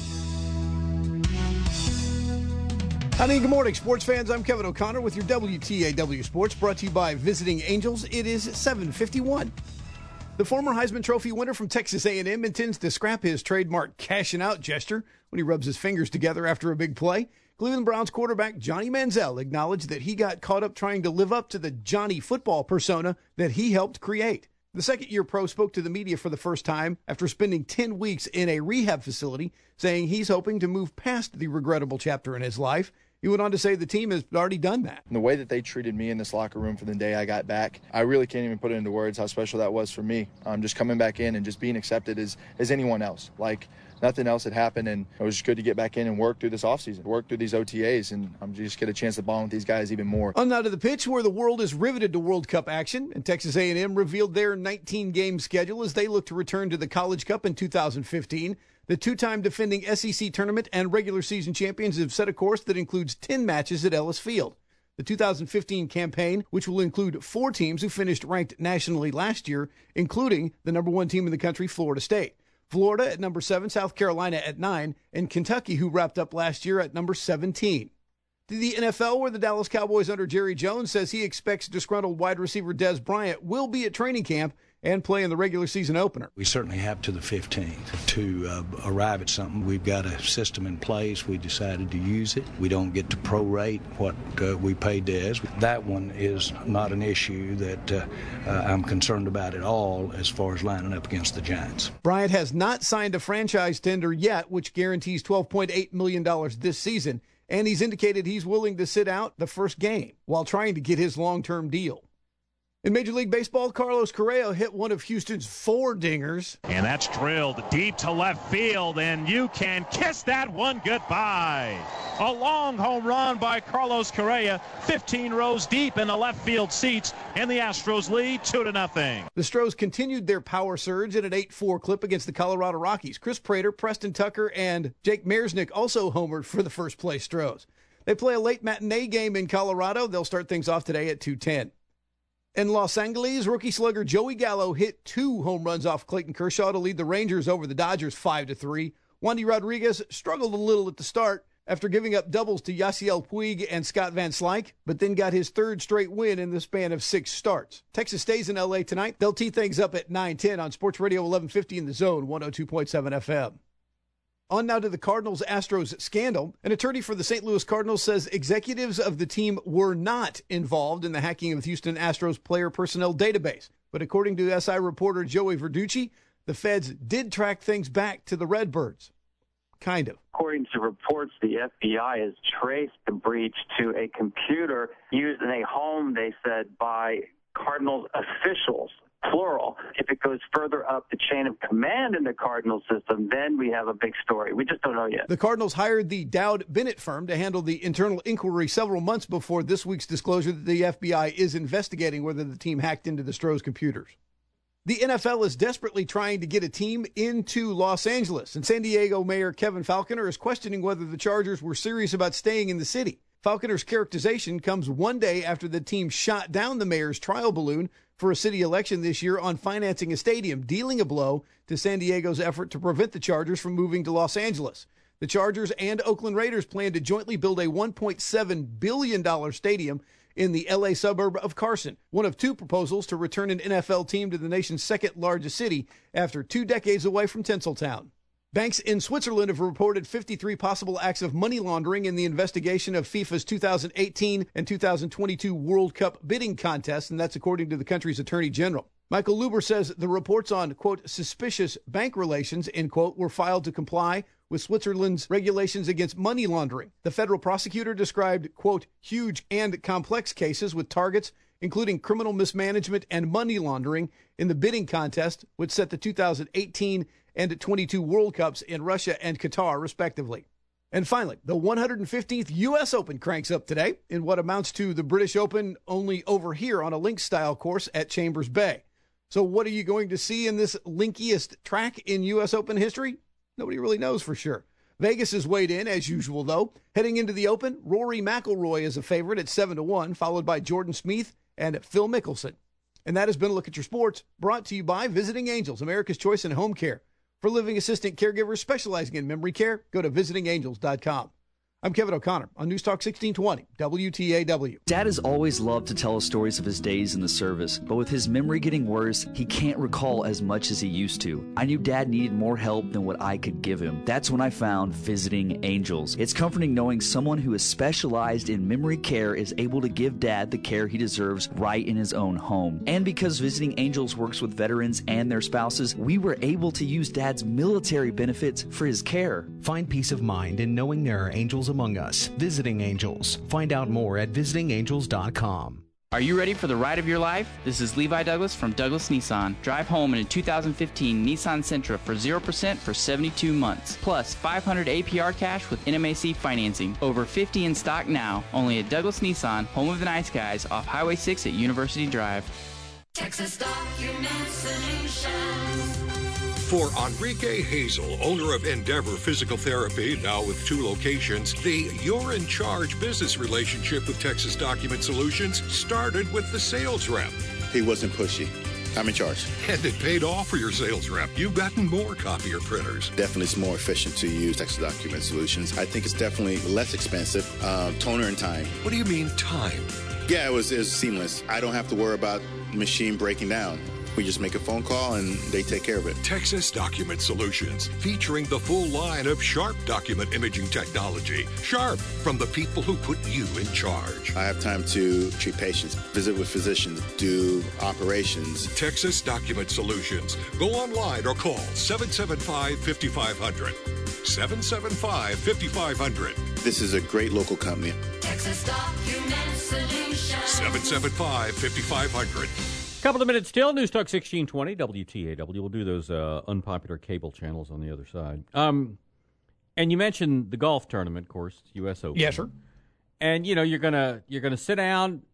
Honey, good morning, sports fans. I'm Kevin O'Connor with your W T A W Sports, brought to you by Visiting Angels. It is seven fifty-one. The former Heisman Trophy winner from Texas A and M intends to scrap his trademark cashing out gesture when he rubs his fingers together after a big play. Cleveland Browns quarterback Johnny Manziel acknowledged that he got caught up trying to live up to the Johnny football persona that he helped create. The second-year pro spoke to the media for the first time after spending ten weeks in a rehab facility, saying he's hoping to move past the regrettable chapter in his life. He went on to say the team has already done that. The way that they treated me in this locker room from the day I got back, I really can't even put it into words how special that was for me. Um, just coming back in and just being accepted as, as anyone else. Like, nothing else had happened, and it was just good to get back in and work through this offseason, work through these O T As, and I'm um, just get a chance to bond with these guys even more. On now to the pitch, where the world is riveted to World Cup action, and Texas A and M revealed their nineteen-game schedule as they look to return to the College Cup in two thousand fifteen. The two-time defending S E C tournament and regular season champions have set a course that includes ten matches at Ellis Field. The two thousand fifteen campaign, which will include four teams who finished ranked nationally last year, including the number one team in the country, Florida State. Florida at number seven, South Carolina at nine, and Kentucky, who wrapped up last year at number seventeen. To the N F L, where the Dallas Cowboys under Jerry Jones says he expects disgruntled wide receiver Dez Bryant will be at training camp and play in the regular season opener. We certainly have to the fifteenth to uh, arrive at something. We've got a system in place. We decided to use it. We don't get to prorate what uh, we pay Dez. That one is not an issue that uh, uh, I'm concerned about at all as far as lining up against the Giants. Bryant has not signed a franchise tender yet, which guarantees twelve point eight million dollars this season, and he's indicated he's willing to sit out the first game while trying to get his long-term deal. In Major League Baseball, Carlos Correa hit one of Houston's four dingers. And that's drilled deep to left field, and you can kiss that one goodbye. A long home run by Carlos Correa, fifteen rows deep in the left field seats, and the Astros lead two to nothing. The Stros continued their power surge at an eight four clip against the Colorado Rockies. Chris Prater, Preston Tucker, and Jake Marisnick also homered for the first-place Stros. They play a late matinee game in Colorado. They'll start things off today at two ten. In Los Angeles, rookie slugger Joey Gallo hit two home runs off Clayton Kershaw to lead the Rangers over the Dodgers five to three. Wandy Rodriguez struggled a little at the start after giving up doubles to Yasiel Puig and Scott Van Slyke, but then got his third straight win in the span of six starts. Texas stays in L A tonight. They'll tee things up at nine ten on Sports Radio eleven fifty in the Zone, one oh two point seven F M. On now to the Cardinals-Astros scandal. An attorney for the Saint Louis Cardinals says executives of the team were not involved in the hacking of the Houston Astros player personnel database. But according to S I reporter Joey Verducci, the feds did track things back to the Redbirds. Kind of. According to reports, the F B I has traced the breach to a computer used in a home, they said, by Cardinals officials, plural. If it goes further up the chain of command in the Cardinals system, then we have a big story. We just don't know yet. The Cardinals hired the Dowd Bennett firm to handle the internal inquiry several months before this week's disclosure that the F B I is investigating whether the team hacked into the Stros computers. The N F L is desperately trying to get a team into Los Angeles, and San Diego Mayor Kevin Falconer is questioning whether the Chargers were serious about staying in the city. Falconer's characterization comes one day after the team shot down the mayor's trial balloon for a city election this year on financing a stadium, dealing a blow to San Diego's effort to prevent the Chargers from moving to Los Angeles. The Chargers and Oakland Raiders plan to jointly build a one point seven billion dollars stadium in the L A suburb of Carson, one of two proposals to return an N F L team to the nation's second largest city after two decades away from Tinseltown. Banks in Switzerland have reported fifty-three possible acts of money laundering in the investigation of FIFA's two thousand eighteen and two thousand twenty-two World Cup bidding contests, and that's according to the country's attorney general. Michael Luber says the reports on, quote, suspicious bank relations, end quote, were filed to comply with Switzerland's regulations against money laundering. The federal prosecutor described, quote, huge and complex cases with targets including criminal mismanagement and money laundering in the bidding contest, which set the two thousand eighteen and twenty-two World Cups in Russia and Qatar, respectively. And finally, the one hundred fifteenth U S Open cranks up today in what amounts to the British Open, only over here on a link-style course at Chambers Bay. So what are you going to see in this linkiest track in U S Open history? Nobody really knows for sure. Vegas is weighed in, as usual, though. Heading into the Open, Rory McIlroy is a favorite at seven to one, followed by Jordan Spieth and Phil Mickelson. And that has been a Look at Your Sports, brought to you by Visiting Angels, America's choice in home care. For living assistant caregivers specializing in memory care, go to visiting angels dot com. I'm Kevin O'Connor on News Talk sixteen twenty, W T A W. Dad has always loved to tell us stories of his days in the service, but with his memory getting worse, he can't recall as much as he used to. I knew Dad needed more help than what I could give him. That's when I found Visiting Angels. It's comforting knowing someone who is specialized in memory care is able to give Dad the care he deserves right in his own home. And because Visiting Angels works with veterans and their spouses, we were able to use Dad's military benefits for his care. Find peace of mind in knowing there are angels among us. Visiting Angels. Find out more at visiting angels dot com. Are you ready for the ride of your life? This is Levi Douglas from Douglas Nissan. Drive home in a two thousand fifteen Nissan Sentra for zero percent for seventy-two months, plus five hundred A P R cash with N M A C financing. Over fifty in stock now, only at Douglas Nissan, home of the nice guys, off Highway six at University Drive. Texas Document Solutions. For Enrique Hazel, owner of Endeavor Physical Therapy, now with two locations, the You're in Charge business relationship with Texas Document Solutions started with the sales rep. He wasn't pushy. I'm in charge. And it paid off for your sales rep. You've gotten more copier printers. Definitely it's more efficient to use Texas Document Solutions. I think it's definitely less expensive. Uh, toner and time. What do you mean time? Yeah, it was, it was seamless. I don't have to worry about the machine breaking down. We just make a phone call and they take care of it. Texas Document Solutions, featuring the full line of Sharp document imaging technology. Sharp, from the people who put you in charge. I have time to treat patients, visit with physicians, do operations. Texas Document Solutions. Go online or call seven seven five, five five zero zero. seven seven five, five five zero zero. This is a great local company. Texas Document Solutions. seven seven five, five five zero zero. Couple of minutes still. News Talk sixteen twenty, W T A W. We'll do those uh, unpopular cable channels on the other side. Um, and you mentioned the golf tournament, of course, U S Open. Yes, sir. And you know you're gonna you're gonna sit down